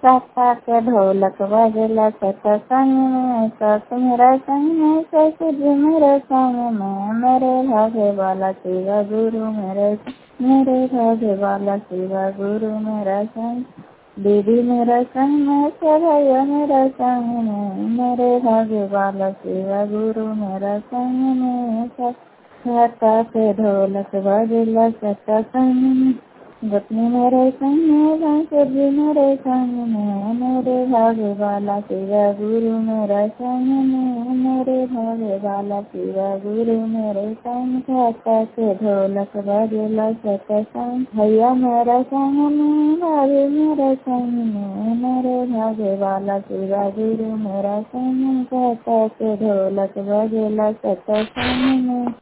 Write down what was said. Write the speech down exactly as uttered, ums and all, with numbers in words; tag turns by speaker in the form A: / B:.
A: साता के ढोलक बजला सतसंग में, सास मेरा संग में, ससुर जी मेरे संग में, मेरे भागे वाला शिवा गुरु मेरे संग, मेरे भागे वाला शिवा गुरु मेरा संग, दीदी मेरा संग में, से भैया मेरा संग में, मेरे भागे वाला शिवा गुरु मेरा संग में। साता के ढोलक बजला सतसंग में, गोतनी मेरे संग में, ससुर जी मेरे संग में, मेरे भागे वाला शिवा गुरु मेरा संग में, मेरे भागे वाला शिवा गुरु मेरे संग। साता के ढोलक बजला सतसंग, भैया मेरा संग में, भाभी मेरे संग में, मेरे भागे वाला शिवा गुरु मेरा संग। साता के ढोलक बजला सतसंग में।